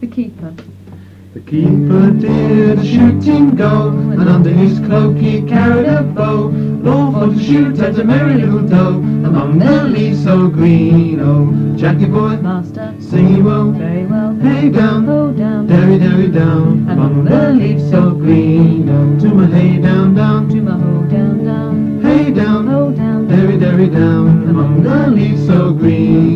The keeper. The keeper did a shooting go, and under his cloak he carried a bow, lawful to shoot at a merry little doe, among the leaves so green. Oh, Jackie boy, Master, sing ye well, very well. hey down, Ho down, derry derry down, among the leaves so green. Oh, to my hey down down, to my ho down down, hey down, ho down, derry derry down, among the leaves so green.